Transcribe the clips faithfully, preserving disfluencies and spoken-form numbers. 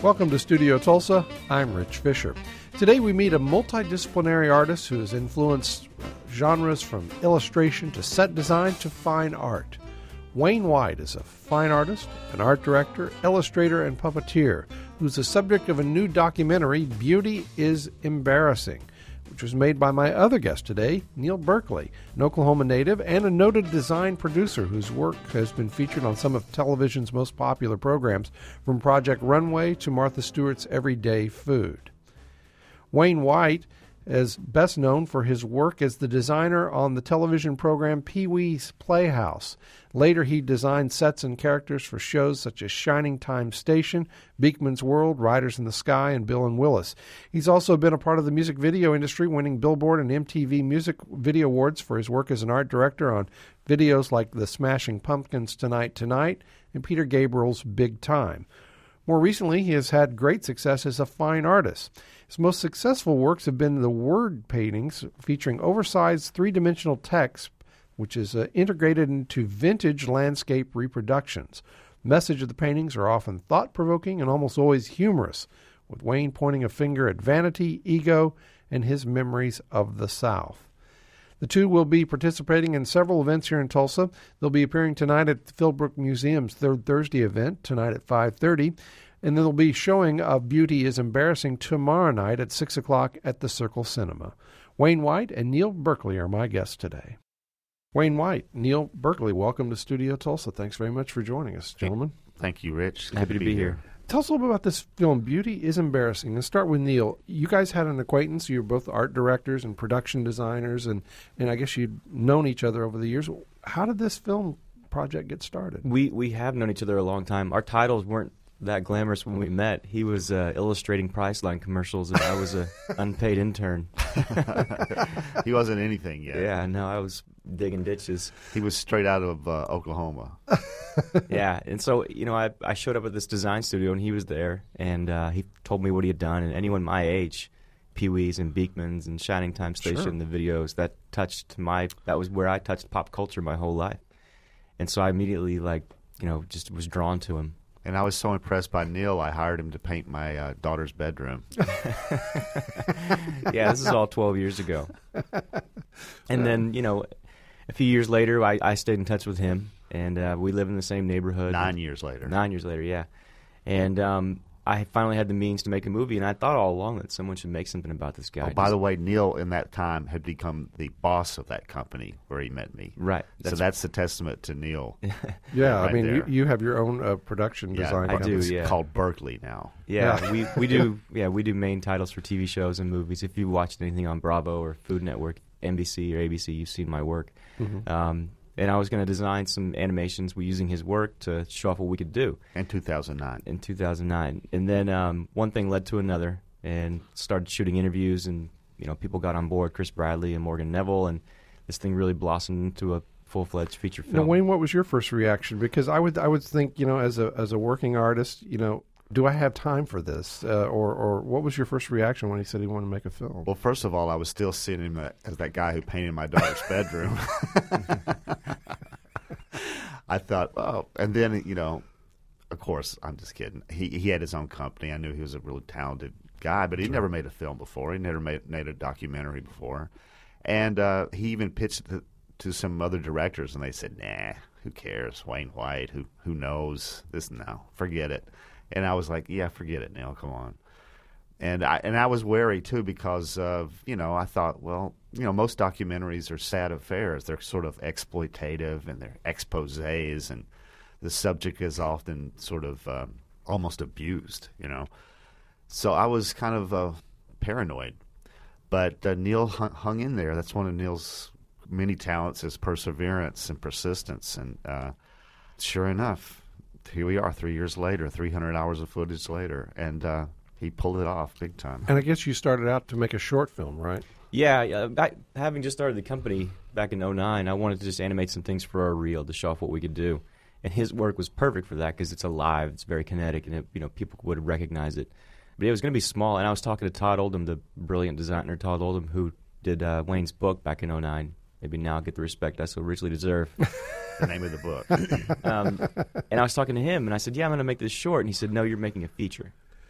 Welcome to Studio Tulsa. I'm Rich Fisher. Today we meet a multidisciplinary artist who has influenced genres from illustration to set design to fine art. Wayne White is a fine artist, an art director, illustrator, and puppeteer who's the subject of a new documentary, Beauty is Embarrassing, which was made by my other guest today, Neil Berkeley, an Oklahoma native and a noted design producer whose work has been featured on some of television's most popular programs, from Project Runway to Martha Stewart's Everyday Food. Wayne White is best known for his work as the designer on the television program Pee-wee's Playhouse. Later, he designed sets and characters for shows such as Shining Time Station, Beakman's World, Riders in the Sky, and Bill and Willis. He's also been a part of the music video industry, winning Billboard and M T V Music Video Awards for his work as an art director on videos like The Smashing Pumpkins' Tonight Tonight and Peter Gabriel's Big Time. More recently, he has had great success as a fine artist. His most successful works have been the word paintings featuring oversized three-dimensional text, which is uh, integrated into vintage landscape reproductions. The message of the paintings are often thought-provoking and almost always humorous, with Wayne pointing a finger at vanity, ego, and his memories of the South. The two will be participating in several events here in Tulsa. They'll be appearing tonight at the Philbrook Museum's Third Thursday event, tonight at five thirty. And then they'll be showing of Beauty is Embarrassing tomorrow night at six o'clock at the Circle Cinema. Wayne White and Neil Berkeley are my guests today. Wayne White, Neil Berkeley, welcome to Studio Tulsa. Thanks very much for joining us, gentlemen. Thank you, Rich. Happy to, to be, be here. here. Tell us a little bit about this film, Beauty is Embarrassing. Let's start with Neil. You guys had an acquaintance. You're both art directors and production designers, and, and I guess you'd known each other over the years. How did this film project get started? We we have known each other a long time. Our titles weren't that glamorous when we met. He was uh, illustrating Priceline commercials, and I was an unpaid intern. He wasn't anything yet. Yeah, no, I was digging ditches. He was straight out of uh, Oklahoma. Yeah, and so, you know, I, I showed up at this design studio, and he was there, and uh, he told me what he had done, and anyone my age, Pee-wee's and Beakman's and Shining Time Station, sure. the videos, that touched my, that was where I touched pop culture my whole life. And so I immediately, like, you know, just was drawn to him. And I was so impressed by Neil, I hired him to paint my uh, daughter's bedroom. Yeah, this is all twelve years ago. And then, you know, a few years later, I, I stayed in touch with him, and uh, we live in the same neighborhood. Nine years later. Nine years later, yeah. And um, I finally had the means to make a movie, and I thought all along that someone should make something about this guy. Oh, by the way, Neil, in that time, had become the boss of that company where he met me. Right. That's so that's the testament to Neil. Yeah, right I mean, you, there. you have your own uh, production yeah, design. I do, It's yeah. called Berkeley now. Yeah, Yeah. we, we do yeah we do main titles for T V shows and movies. If you watched anything on Bravo or Food Network, N B C or A B C, you've seen my work. Mm-hmm. Um, and I was going to design some animations using his work to show off what we could do. In two thousand nine. In two thousand nine. And then um, one thing led to another, and started shooting interviews, and you know people got on board, Chris Bradley and Morgan Neville, and this thing really blossomed into a full-fledged feature film. Now, Wayne, what was your first reaction? Because I would I would think, you know, as a as a working artist, you know, do I have time for this? Uh, or, or what was your first reaction when he said he wanted to make a film? Well, first of all, I was still seeing him as that guy who painted my daughter's bedroom. I thought, oh, and then, you know, of course, I'm just kidding. He he had his own company. I knew he was a really talented guy, but he'd Sure. never made a film before. He never made, made a documentary before. And uh, he even pitched it to, to some other directors, and they said, nah, who cares? Wayne White, who who knows? This now, forget it. And I was like, yeah, forget it, Neil, come on. And I and I was wary, too, because, of, you know, I thought, well, you know, most documentaries are sad affairs. They're sort of exploitative, and they're exposés, and the subject is often sort of um, almost abused, you know. So I was kind of uh, paranoid. But uh, Neil hung, hung in there. That's one of Neil's many talents, is perseverance and persistence. And uh, sure enough, here we are three years later, three hundred hours of footage later, and uh, he pulled it off big time. And I guess you started out to make a short film, right? Yeah, uh, back, having just started the company back in oh nine, I wanted to just animate some things for our reel to show off what we could do. And his work was perfect for that because it's alive, it's very kinetic, and it, you know people would recognize it. But it was going to be small, and I was talking to Todd Oldham, the brilliant designer Todd Oldham, who did uh, Wayne's book back in oh nine. Maybe now I'll get the respect I so richly deserve. The name of the book. um, and I was talking to him, and I said, yeah, I'm going to make this short. And he said, no, you're making a feature.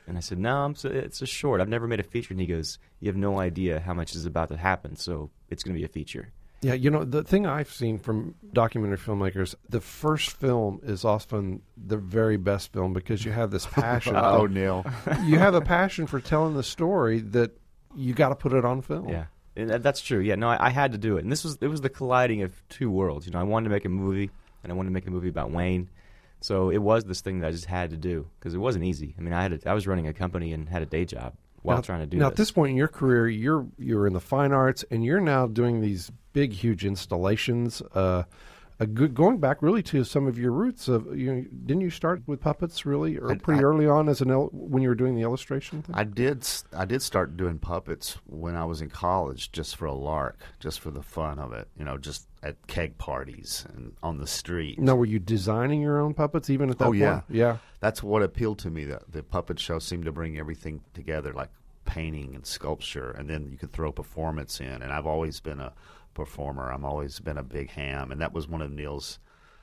And I said, no, I'm so, it's a short. I've never made a feature. And he goes, you have no idea how much is about to happen, so it's going to be a feature. Yeah, you know, the thing I've seen from documentary filmmakers, the first film is often the very best film because you have this passion. Oh, Neil. You have a passion for telling the story that you got to put it on film. Yeah, and that- that's true. Yeah, no, I, I had to do it. And this was it was the colliding of two worlds. You know, I wanted to make a movie, and I wanted to make a movie about Wayne. So it was this thing that I just had to do because it wasn't easy. I mean, I had a, I was running a company and had a day job while now, trying to do now this. at this point in your career, you're you're in the fine arts, and you're now doing these big, huge installations. Uh, a good, going back really to some of your roots of you know, didn't you start with puppets really, or I- pretty I- early on as an il- when you were doing the illustration thing? I did. s- I did start doing puppets when I was in college, just for a lark, just for the fun of it. You know, just at keg parties and on the street. Now, were you designing your own puppets even at that Oh, point? yeah. Yeah. That's what appealed to me. The, the puppet show seemed to bring everything together, like painting and sculpture, and then you could throw performance in. And I've always been a performer. I've always been a big ham, and that was one of Neil's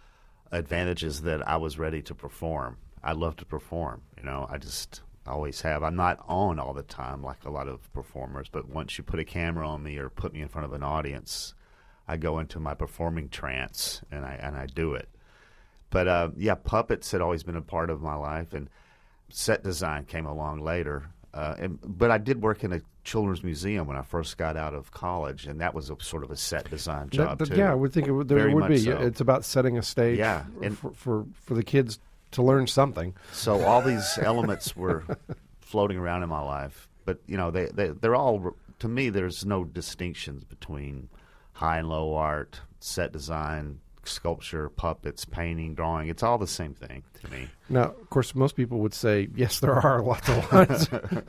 advantages, that I was ready to perform. I love to perform. You know, I just always have. I'm not on all the time like a lot of performers, but once you put a camera on me or put me in front of an audience, I go into my performing trance and I and I do it. But uh, yeah, puppets had always been a part of my life, and set design came along later. Uh, and, but I did work in a children's museum when I first got out of college, and that was a sort of a set design job That- that- too. yeah, I would think it would, there Very would much be. so. It's about setting a stage Yeah, and- for, for for the kids to learn something. So all these elements were floating around in my life, but you know, they, they they're all, to me, there's no distinctions between high and low art, set design, sculpture, puppets, painting, drawing. It's all the same thing to me. Now, of course, most people would say, yes, there are lots of lines.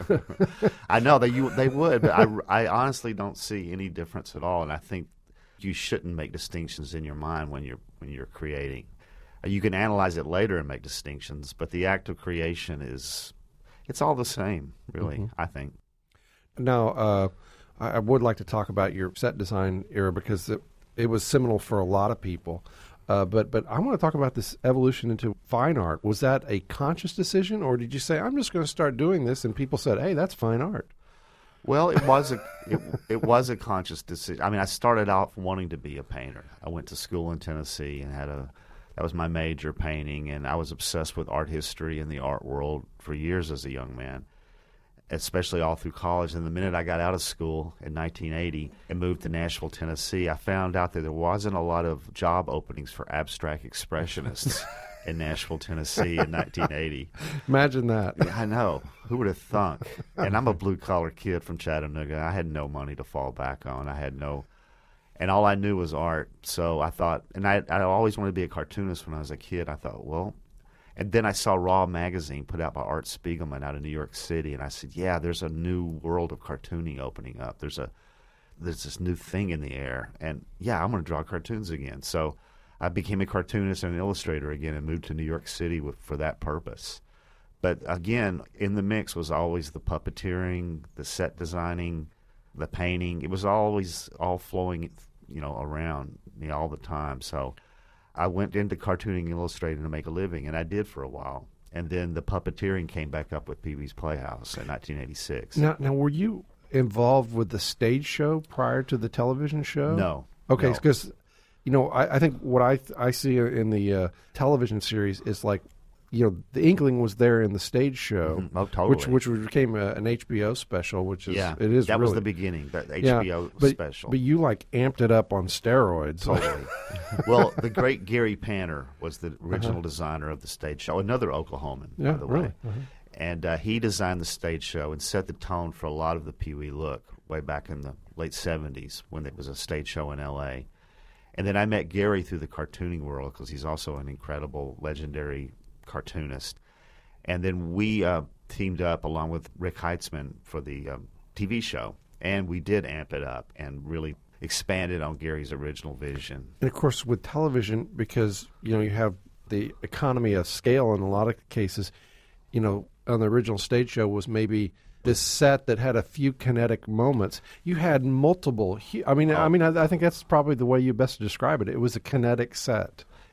I know they you they would, but I, I honestly don't see any difference at all, and I think you shouldn't make distinctions in your mind when you're when you're creating. You can analyze it later and make distinctions, but the act of creation is it's all the same, really. Mhm. I think. Now, uh, I, I would like to talk about your set design era because it, it was seminal for a lot of people. Uh, but but I want to talk about this evolution into fine art. Was that a conscious decision, or did you say, I'm just going to start doing this, and people said, hey, that's fine art? Well, it was a it, it was a conscious decision. I mean, I started out wanting to be a painter. I went to school in Tennessee and had a that was my major, painting, and I was obsessed with art history and the art world for years as a young man, especially all through college. And the minute I got out of school in nineteen eighty and moved to Nashville, Tennessee, I found out that there wasn't a lot of job openings for abstract expressionists in Nashville, Tennessee in nineteen eighty. Imagine that. I know. Who would have thunk? And I'm a blue-collar kid from Chattanooga. I had no money to fall back on. I had no... And all I knew was art. So I thought... And I, I always wanted to be a cartoonist when I was a kid. I thought, well... And then I saw Raw magazine put out by Art Spiegelman out of New York City. And I said, yeah, there's a new world of cartooning opening up. There's a there's this new thing in the air. And, yeah, I'm going to draw cartoons again. So I became a cartoonist and an illustrator again and moved to New York City with, for that purpose. But again, in the mix was always the puppeteering, the set designing, the painting. It was always all flowing, you know, around me all the time. So I went into cartooning and illustrating to make a living, and I did for a while. And then the puppeteering came back up with Pee Wee's Playhouse in nineteen eighty-six. Now, now, were you involved with the stage show prior to the television show? No. Okay, no. because, you know, I, I think what I I see in the uh, television series is like, you know, the inkling was there in the stage show, Mhm. Oh, totally. which which became a, an H B O special, which is yeah, it is that really, was the beginning, the yeah, H B O but, special. But you like amped it up on steroids. Totally. Well, the great Gary Panter was the original Uh-huh. designer of the stage show, another Oklahoman, Yeah, by the really. way. Uh-huh. And uh, he designed the stage show and set the tone for a lot of the Pee Wee look way back in the late seventies when it was a stage show in L A. And then I met Gary through the cartooning world because he's also an incredible, legendary cartoonist. And then we uh, teamed up along with Rick Heitzman for the um, T V show, and we did amp it up and really expanded on Gary's original vision. And of course, with television, because you know you have the economy of scale in a lot of cases, you know, on the original stage show was maybe this set that had a few kinetic moments. You had multiple. hu- I mean, I mean, I, I think that's probably the way you best describe it. It was a kinetic set.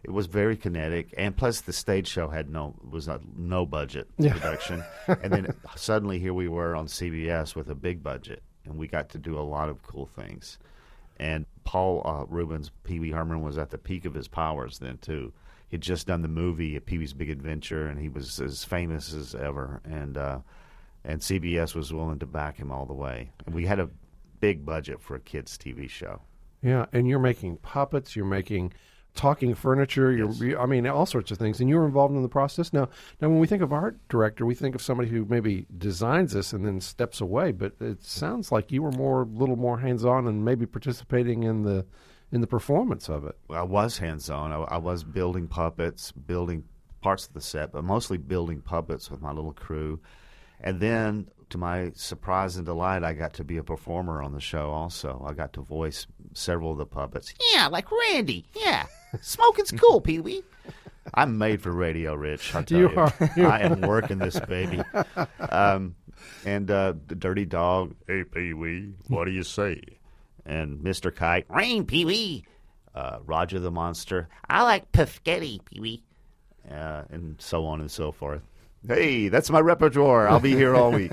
It was very kinetic, and plus the stage show had no was a no budget Yeah. production, and then suddenly here we were on C B S with a big budget, and we got to do a lot of cool things. And Paul uh, Rubens, Pee Wee Herman, was at the peak of his powers then too. He'd just done the movie Pee Wee's Big Adventure, and he was as famous as ever. And uh, and C B S was willing to back him all the way. And we had a big budget for a kids' T V show. Yeah, and you're making puppets, you're making talking furniture, you're, Yes. you, I mean, all sorts of things, and you were involved in the process. Now, now, when we think of art director, we think of somebody who maybe designs this and then steps away. But it sounds like you were more, a little more hands-on, and maybe participating in the in the performance of it. I was hands-on. I, I was building puppets, building parts of the set, but mostly building puppets with my little crew. And then, to my surprise and delight, I got to be a performer on the show also. I got to voice several of the puppets. Yeah, like Randy. Yeah. Smoking's cool, Pee Wee. I'm made for radio, Rich. I tell You you. are. I am working this baby. Um, and uh, the Dirty Dog. Hey, Pee Wee, what do you say? And Mister Kite. Rain, Pee Wee. Uh, Roger the Monster. I like Pifgetti, Pee Wee. Uh, and so on and so forth. Hey, that's my repertoire. I'll be here all week.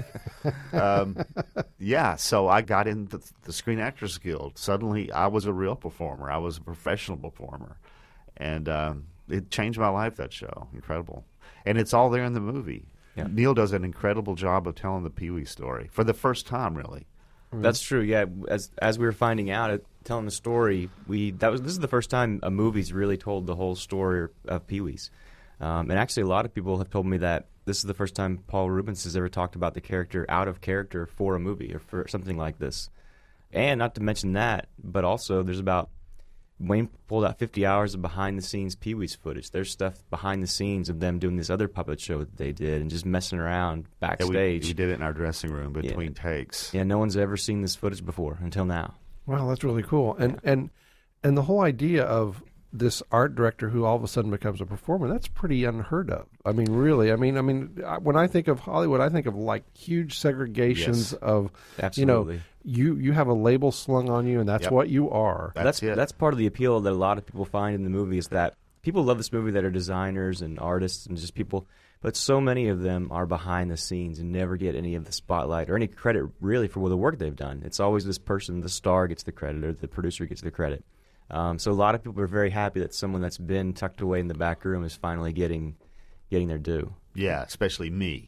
Um, yeah, so I got in the, the Screen Actors Guild. Suddenly, I was a real performer. I was a professional performer. And um, it changed my life, that show. Incredible. And it's all there in the movie. Yeah. Neil does an incredible job of telling the Pee Wee story for the first time, really. That's true. Yeah, as as we were finding out, uh, telling the story, we that was this is the first time a movie's really told the whole story of Pee Wee's. Um, and actually, a lot of people have told me that this is the first time Paul Rubens has ever talked about the character out of character for a movie or for something like this. And not to mention that, but also there's about Wayne pulled out fifty hours of behind-the-scenes Pee Wee's footage. There's stuff behind the scenes of them doing this other puppet show that they did and just messing around Yeah, we, backstage. we did it in our dressing room between takes. Yeah, no one's ever seen this footage before until now. Wow, that's really cool. And and and the whole idea of this art director who all of a sudden becomes a performer, that's pretty unheard of. I mean, really. I mean, I mean, I- when I think of Hollywood, I think of like huge segregations Yes. of, Absolutely. you know, you, you have a label slung on you, and that's Yep. what you are. That's that's it. that's part of the appeal that a lot of people find in the movie is that people love this movie that are designers and artists and just people, but so many of them are behind the scenes and never get any of the spotlight or any credit really for the work they've done. It's always this person, the star gets the credit or the producer gets the credit. Um, so a lot of people are very happy that someone that's been tucked away in the back room is finally getting getting their due. Yeah, especially me.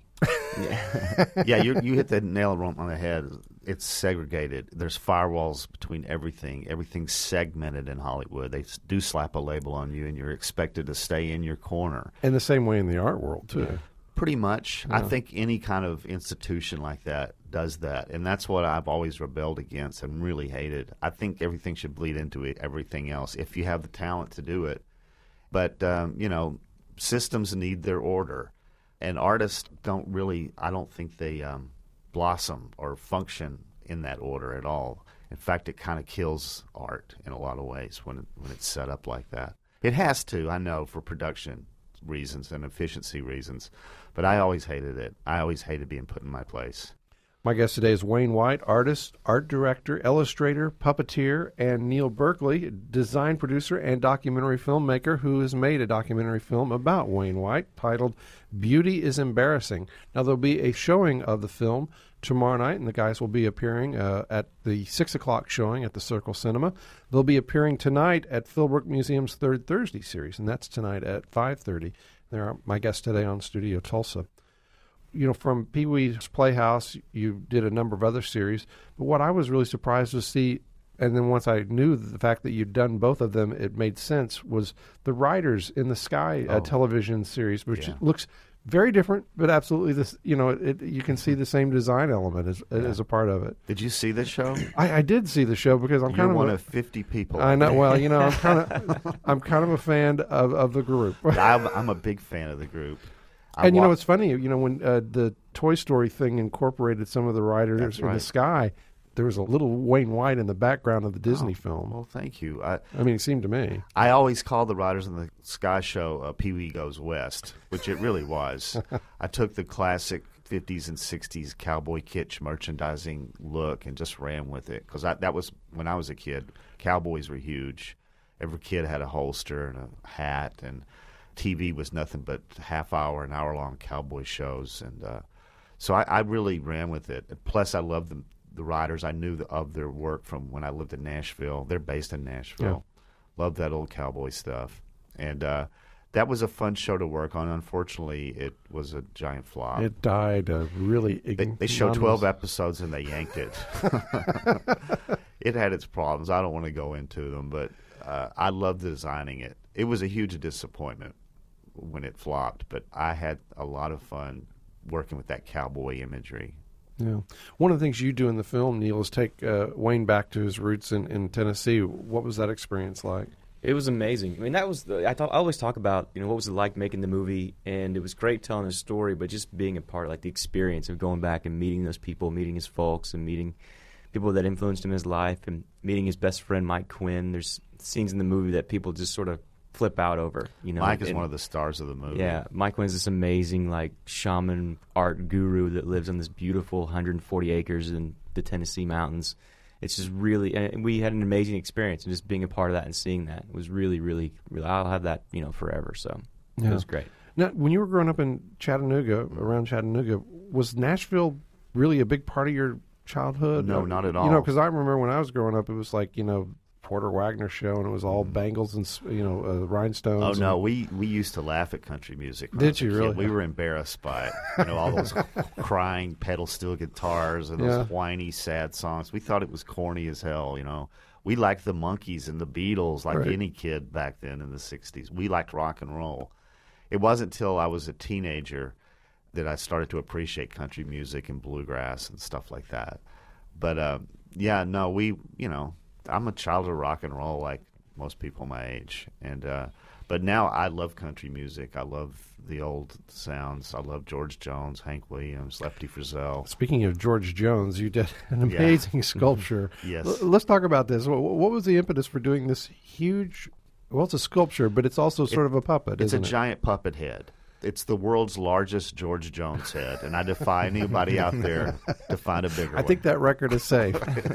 Yeah. Yeah, you you hit the nail on the head. It's segregated. There's firewalls between everything. Everything's segmented in Hollywood. They s- do slap a label on you, and you're expected to stay in your corner. And the same way in the art world, too. Pretty much. I Yeah. think any kind of institution like that does that, and that's what I've always rebelled against and really hated. I think everything should bleed into it, everything else, if you have the talent to do it. But, um, you know, systems need their order, and artists don't really, I don't think they um, blossom or function in that order at all. In fact, it kind of kills art in a lot of ways when it, when it's set up like that. It has to, I know, for production reasons and efficiency reasons, but I always hated it. I always hated being put in my place. My guest today is Wayne White, artist, art director, illustrator, puppeteer, and Neil Berkeley, design producer and documentary filmmaker who has made a documentary film about Wayne White titled Beauty is Embarrassing. Now, there'll be a showing of the film tomorrow night, and the guys will be appearing uh, at the six o'clock showing at the Circle Cinema. They'll be appearing tonight at Philbrook Museum's Third Thursday series, and that's tonight at five thirty. They're my guests today on Studio Tulsa. You know, from Pee Wee's Playhouse, you did a number of other series. But what I was really surprised to see, and then once I knew the fact that you'd done both of them, it made sense, was the Riders in the Sky uh, Oh. television series, which Yeah. looks very different, but absolutely this. You know, it, you can see the same design element as, as a part of it. Did you see this show? I, I did see the show because I'm You're kind of one a, of fifty people. I know. Well, you know, I'm kind of I'm kind of a fan of, of the group. I'm, I'm a big fan of the group. I And you know, wa- it's funny, you know, when uh, the Toy Story thing incorporated some of the Riders That's in the right. Sky, there was a little Wayne White in the background of the Disney Oh, film. Well, thank you. I, I mean, it seemed to me. I always call the Riders in the Sky show uh, Pee Wee Goes West, which it really was. I took the classic fifties and sixties cowboy kitsch merchandising look and just ran with it because that was when I was a kid. Cowboys were huge, every kid had a holster and a hat, and T V was nothing but half hour and hour long cowboy shows, and uh, so I, I really ran with it. Plus, I loved the the writers. I knew the, of their work from when I lived in Nashville. They're based in Nashville. Yeah. Loved that old cowboy stuff, and uh, that was a fun show to work on. Unfortunately, it was a giant flop. It died a really. They, they showed twelve episodes and they yanked it. It had its problems. I don't want to go into them, but uh, I loved designing it. It was a huge disappointment when it flopped, but I had a lot of fun working with that cowboy imagery. Yeah. One of the things you do in the film, Neil, is take uh, Wayne back to his roots in, in Tennessee. What was that experience like? It was amazing. I mean, that was the, I, talk, I always talk about, you know, what was it like making the movie, and it was great telling his story, but just being a part, like the experience of going back and meeting those people, meeting his folks, and meeting people that influenced him in his life, and meeting his best friend Mike Quinn. There's scenes in the movie that people just sort of flip out over. You know, Mike is and, one of the stars of the movie. Yeah, Mike Quinn is this amazing like shaman art guru that lives on this beautiful one hundred forty acres in the Tennessee mountains. It's just really, and we had an amazing experience, and just being a part of that and seeing that was really, really, really. I'll have that, you know, forever. So yeah. It was great. Now, when you were growing up in Chattanooga, around Chattanooga, was Nashville really a big part of your childhood? No, not at all. You know, because I remember when I was growing up, it was like, you know, Porter Wagner show, and it was all bangles and, you know, uh, rhinestones. Oh, and... no, we, we used to laugh at country music. Did you really? We were embarrassed by it. You know, all those crying pedal steel guitars and those yeah. whiny, sad songs. We thought it was corny as hell, you know. We liked the Monkees and the Beatles like right. any kid back then in the sixties. We liked rock and roll. It wasn't until I was a teenager that I started to appreciate country music and bluegrass and stuff like that. But, uh, yeah, no, we, you know, I'm a child of rock and roll like most people my age. And uh, but now I love country music. I love the old sounds. I love George Jones, Hank Williams, Lefty Frizzell. Speaking of George Jones, you did an amazing yeah. sculpture. Yes. L- let's talk about this. What was the impetus for doing this huge, well, it's a sculpture, but it's also sort it, of a puppet, It's isn't a it? giant puppet head. It's the world's largest George Jones head, and I defy anybody out there to find a bigger I one. think that record is safe.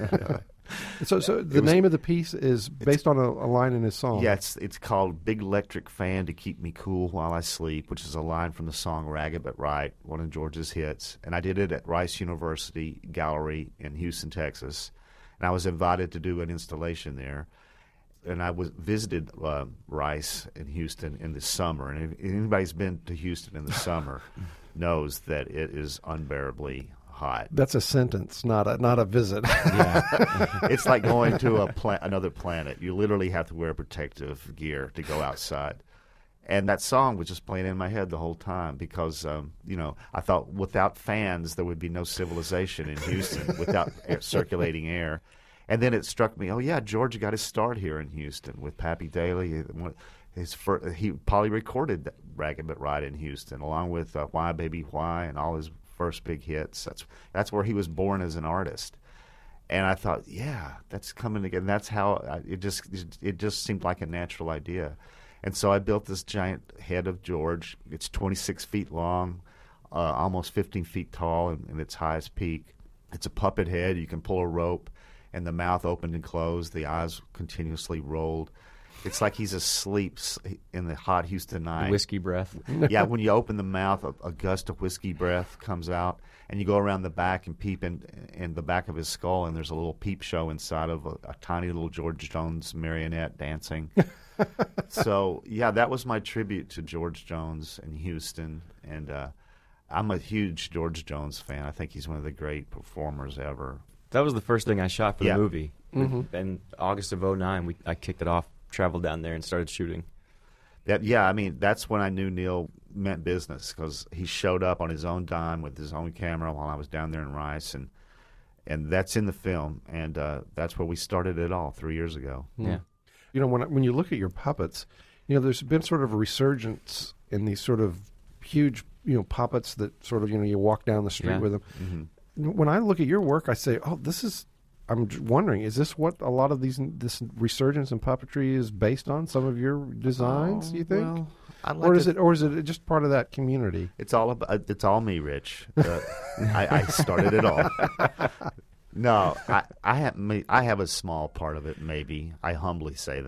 so so the was, name of the piece is based on a, a line in his song. Yeah, it's, it's called Big Electric Fan to Keep Me Cool While I Sleep, which is a line from the song Ragged But Right, one of George's hits. And I did it at Rice University Gallery in Houston, Texas. And I was invited to do an installation there. And I was visited uh, Rice in Houston in the summer, and if anybody's been to Houston in the summer knows that it is unbearably hot. That's a sentence, not a not a visit. Yeah. It's like going to a pla- another planet. You literally have to wear protective gear to go outside. And that song was just playing in my head the whole time because, um, you know, I thought without fans there would be no civilization in Houston without air, circulating air. And then it struck me, oh, yeah, George got his start here in Houston with Pappy Daly. His first, he probably recorded Ragged But Right in Houston, along with uh, Why Baby Why and all his first big hits. That's that's where he was born as an artist. And I thought, yeah, that's coming again. That's how I, it just it just seemed like a natural idea. And so I built this giant head of George. It's twenty-six feet long, uh, almost fifteen feet tall in, in its highest peak. It's a puppet head. You can pull a rope. And the mouth opened and closed, the eyes continuously rolled. It's like he's asleep in the hot Houston night. Whiskey breath. Yeah, when you open the mouth, a, a gust of whiskey breath comes out, and you go around the back and peep in, in the back of his skull, and there's a little peep show inside of a, a tiny little George Jones marionette dancing. So, yeah, that was my tribute to George Jones in Houston, and uh, I'm a huge George Jones fan. I think he's one of the great performers ever. That was the first thing I shot for yeah. the movie. Mm-hmm. In August of oh nine, we, I kicked it off, traveled down there, and started shooting. That, yeah, I mean, that's when I knew Neil meant business because he showed up on his own dime with his own camera while I was down there in Rice, and and that's in the film, and uh, that's where we started it all three years ago. Yeah. You know, when when you look at your puppets, you know, there's been sort of a resurgence in these sort of huge, you know, puppets that sort of, you know, you walk down the street yeah. with them. Mm-hmm. When I look at your work, I say, oh, this is, I'm wondering, is this what a lot of these, this resurgence in puppetry is based on? Some of your designs, oh, you think? Well, I'd like or is to, it, or is it just part of that community? It's all about, it's all me, Rich. Uh, I, I started it all. No, I, I have, I have a small part of it, maybe. I humbly say that.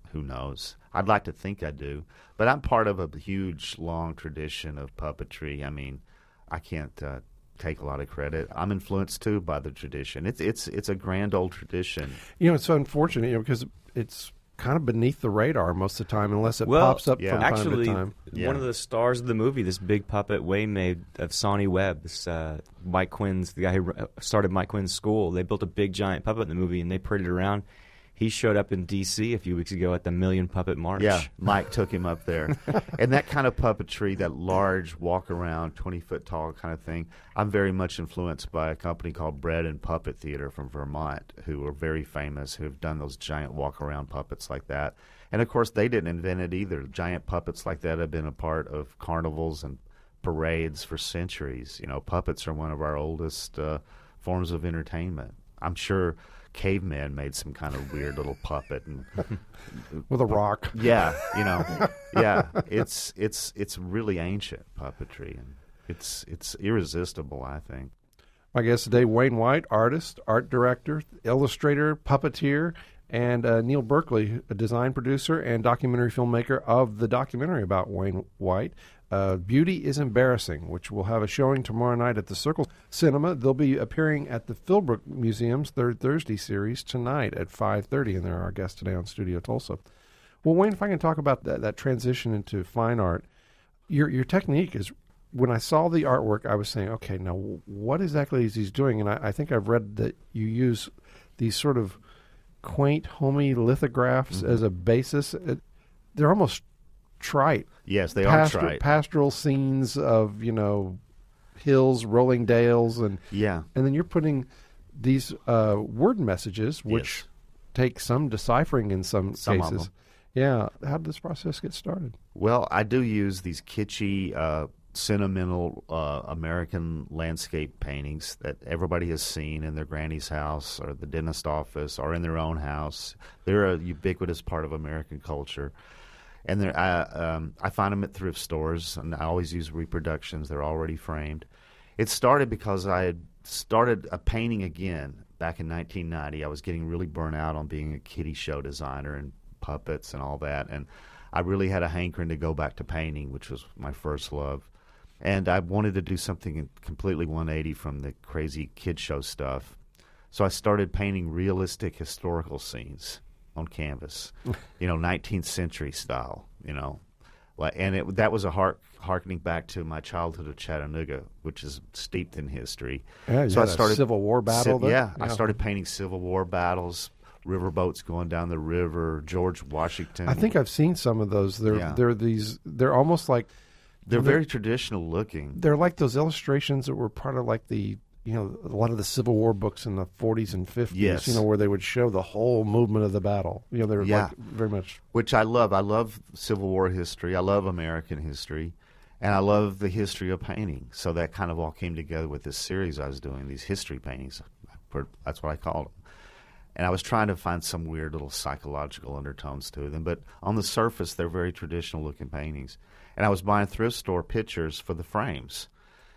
who knows? I'd like to think I do, but I'm part of a huge, long tradition of puppetry. I mean, I can't uh, take a lot of credit. I'm influenced too by the tradition. It's it's it's a grand old tradition. You know, it's so unfortunate, you know, because it's kind of beneath the radar most of the time, unless it Well, pops up yeah. from Actually, time to time. Yeah. one of the stars of the movie, this big puppet Wayne made of Sonny Webb, this, uh, Mike Quinn's, the guy who started Mike Quinn's school. They built a big giant puppet in the movie, and they paraded around. He showed up in D C a few weeks ago at the Million Puppet March. Yeah, Mike took him up there. And that kind of puppetry, that large walk-around, twenty-foot-tall kind of thing, I'm very much influenced by a company called Bread and Puppet Theater from Vermont, who are very famous, who have done those giant walk-around puppets like that. And, of course, they didn't invent it either. Giant puppets like that have been a part of carnivals and parades for centuries. You know, puppets are one of our oldest uh, forms of entertainment. I'm sure cavemen made some kind of weird little puppet and With a rock. yeah, you know, yeah, it's it's it's really ancient puppetry, and it's it's irresistible, I think. My guest today, Wayne White, artist, art director, illustrator, puppeteer, and uh, Neil Berkeley, a design producer and documentary filmmaker of the documentary about Wayne White, uh, Beauty is Embarrassing, which will have a showing tomorrow night at the Circle Cinema. They'll be appearing at the Philbrook Museum's Third Thursday series tonight at five thirty, and they're our guest today on Studio Tulsa. Well, Wayne, if I can talk about that, that transition into fine art, your your technique is, when I saw the artwork, I was saying, okay, now what exactly is he doing? And I, I think I've read that you use these sort of quaint, homey lithographs Mm-hmm. as a basis. It, they're almost trite. Yes, they Pastor- are trite. Pastoral scenes of, you know, hills, rolling dales, and Yeah, and then you're putting these uh, word messages, which Yes. take some deciphering in some, Some of cases. them. Yeah. How did this process get started? well, I do use these kitschy, uh, sentimental uh, American landscape paintings that everybody has seen in their granny's house or the dentist office or in their own house. They're a ubiquitous part of American culture. And they're, I, um, I find them at thrift stores, and I always use reproductions. They're already framed. It started because I had started a painting again back in nineteen ninety. I was getting really burnt out on being a kiddie show designer and puppets and all that, and I really had a hankering to go back to painting, which was my first love. And I wanted to do something completely one eighty from the crazy kid show stuff. So I started painting realistic historical scenes on canvas, you know, nineteenth century style, you know. Like, and it, that was a hark, harkening back to my childhood of Chattanooga, which is steeped in history. Yeah, you so I had a started Civil War battle Civ- there? yeah, I Yeah. started painting Civil War battles, riverboats going down the river, George Washington. I think I've seen some of those. They're Yeah. they're these. They're almost like they're they're- very traditional looking. they're like those illustrations that were part of like the, you know, a lot of the Civil War books in the forties and fifties. Yes. You know, where they would show the whole movement of the battle. You know, they were Yeah. like very much. Which I love. I love Civil War history. I love American history. And I love the history of painting. So that kind of all came together with this series I was doing, these history paintings. That's what I called them. And I was trying to find some weird little psychological undertones to them. But on the surface, they're very traditional-looking paintings. And I was buying thrift store pictures for the frames,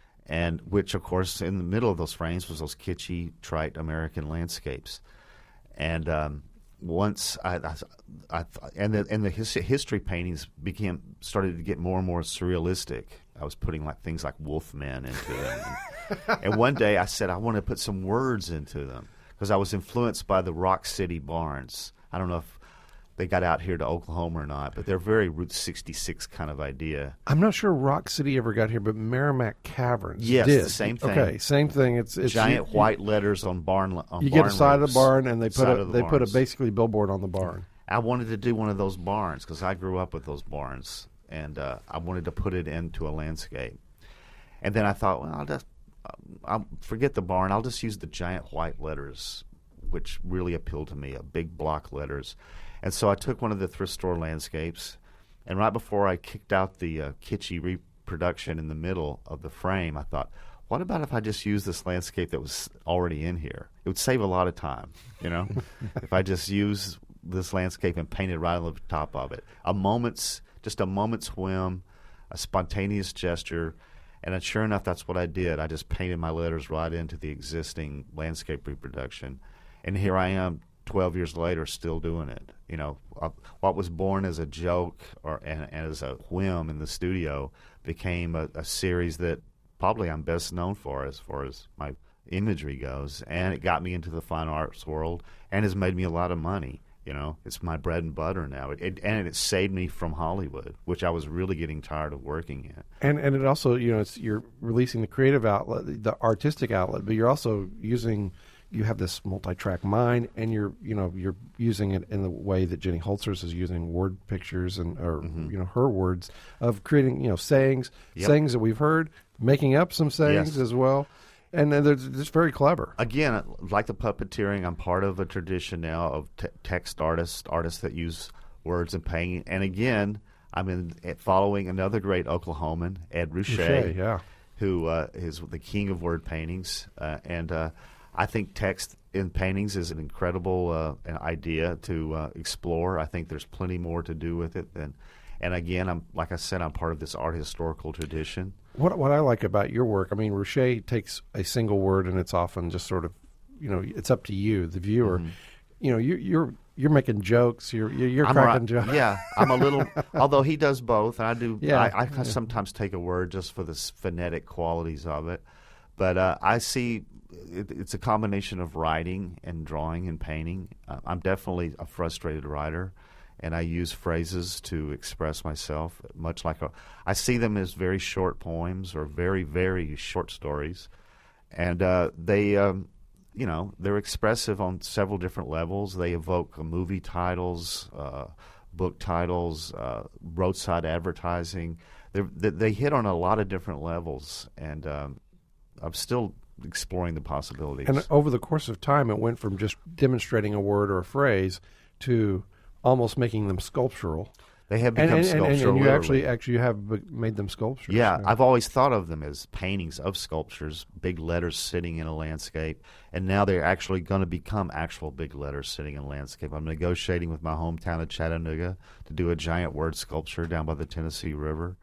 and which, of course, in the middle of those frames was those kitschy, trite American landscapes. And um, once I, I, I and the and the his, history paintings became started to get more and more surrealistic. I was putting like things like wolfmen into them, and, and one day I said I want to put some words into them because I was influenced by the Rock City barns. I don't know if they got out here to Oklahoma or not, but they're very Route sixty-six kind of idea. I'm not sure Rock City ever got here, but Merrimack Caverns Yes, did. the same thing. Okay, same thing. It's, it's Giant you, white letters on barn. On You barn get a side of roofs. the barn, and they put Side a, of the they put a barns. basically billboard on the barn. I wanted to do one of those barns because I grew up with those barns, and uh, I wanted to put it into a landscape. And then I thought, well, I'll just I'll forget the barn. I'll just use the giant white letters, which really appealed to me, a big block letters. And so I took one of the thrift store landscapes, and right before I kicked out the uh, kitschy reproduction in the middle of the frame, I thought, what about if I just use this landscape that was already in here? It would save a lot of time, you know, if I just use this landscape and paint it right on the top of it. A moment's, just a moment's whim, a spontaneous gesture, and sure enough, that's what I did. I just painted my letters right into the existing landscape reproduction. And here I am, twelve years later, still doing it. You know, uh, what was born as a joke or and, and as a whim in the studio became a, a series that probably I'm best known for as far as my imagery goes, and it got me into the fine arts world and has made me a lot of money. You know, it's my bread and butter now, it, it, and it saved me from Hollywood, which I was really getting tired of working in. And and it also, you know, it's you're releasing the creative outlet, the artistic outlet, but you're also using, you have this multi-track mind, and you're, you know, you're using it in the way that Jenny Holzers is using word pictures and, or Mm-hmm. you know, her words of creating, you know, sayings, Yep. sayings that we've heard, making up some sayings Yes. as well, and then they're just very clever. Again, like the puppeteering, I'm part of a tradition now of te- text artists, artists that use words and painting. And again, I'm in following another great Oklahoman, Ed Ruscha, Ruscha, yeah. who uh, is the king of word paintings. Uh, and uh, I think text in paintings is an incredible uh, an idea to uh, explore. I think there's plenty more to do with it than. And again, I'm like I said, I'm part of this art historical tradition. What what I like about your work, I mean, Ruscha takes a single word, and it's often just sort of, you know, it's up to you, the viewer. Mm-hmm. You know, you, you're you're making jokes, you're you're, you're I'm cracking a- jokes. Yeah, I'm a little. Although he does both, and I do. Yeah. I, I sometimes take a word just for the s- phonetic qualities of it, but uh, I see it, it's a combination of writing and drawing and painting. Uh, I'm definitely a frustrated writer, and I use phrases to express myself. Much like a, I see them as very short poems or very very short stories, and uh, they. Um, You know, they're expressive on several different levels. They evoke uh, movie titles, uh, book titles, uh, roadside advertising. They're, they they hit on a lot of different levels, and um, I'm still exploring the possibilities. And over the course of time, it went from just demonstrating a word or a phrase to almost making them sculptural. They have And, become and, and, and, sculptural. you actually literally. actually have be- made them sculptures. Yeah, I've always thought of them as paintings of sculptures, big letters sitting in a landscape, and now they're actually going to become actual big letters sitting in a landscape. I'm negotiating with my hometown of Chattanooga to do a giant word sculpture down by the Tennessee River.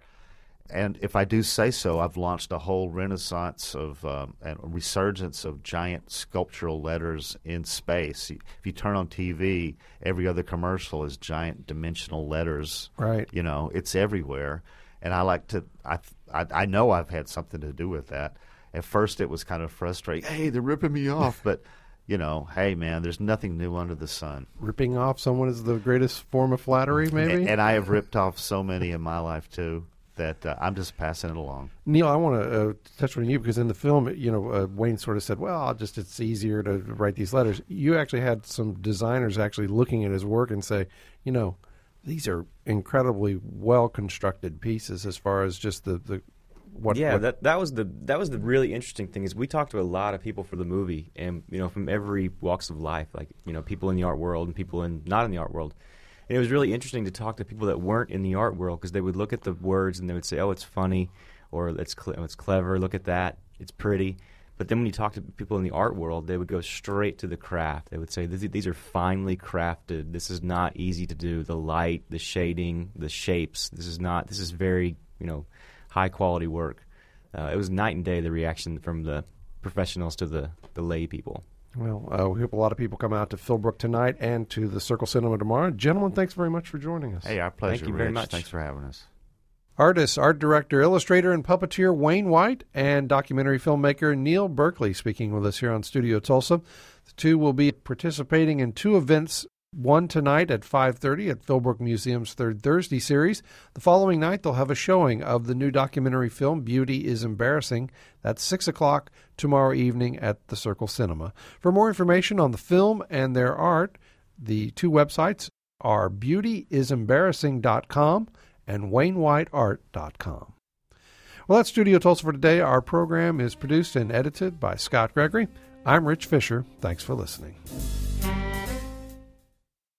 And if I do say so, I've launched a whole renaissance of um, and resurgence of giant sculptural letters in space. If you turn on T V, every other commercial is giant dimensional letters. Right. You know, it's everywhere. And I like to, I, I, I know I've had something to do with that. At first it was kind of frustrating. Hey, they're ripping me off. But, you know, hey, man, there's nothing new under the sun. Ripping off someone is the greatest form of flattery, maybe? And, and I have ripped off so many in my life, too, that uh, I'm just passing it along. Neil, I want to uh, touch on you because in the film, you know, uh, Wayne sort of said, well, I'll just it's easier to write these letters. You actually had some designers actually looking at his work and say, you know, these are incredibly well-constructed pieces as far as just the, the what. yeah, what, that that was the that was the really interesting thing is we talked to a lot of people for the movie, and you know from every walks of life, like you know people in the art world and people in not in the art world. And it was really interesting to talk to people that weren't in the art world because they would look at the words and they would say, "Oh, it's funny," or "It's cl- it's clever. Look at that. It's pretty." But then when you talk to people in the art world, they would go straight to the craft. They would say, "These are finely crafted. This is not easy to do. The light, the shading, the shapes. This is not. This is very you know high quality work." Uh, it was night and day the reaction from the professionals to the the lay people. Well, uh, we hope a lot of people come out to Philbrook tonight and to the Circle Cinema tomorrow. Gentlemen, thanks very much for joining us. Hey, our pleasure, you very Rich. much. Thanks for having us. Artist, art director, illustrator, and puppeteer Wayne White and documentary filmmaker Neil Berkeley speaking with us here on Studio Tulsa. The two will be participating in two events, one tonight at five thirty at Philbrook Museum's Third Thursday series. The following night, they'll have a showing of the new documentary film, Beauty is Embarrassing. That's six o'clock tomorrow evening at the Circle Cinema. For more information on the film and their art, the two websites are beauty is embarrassing dot com and wayne white art dot com. Well, that's Studio Tulsa for today. Our program is produced and edited by Scott Gregory. I'm Rich Fisher. Thanks for listening.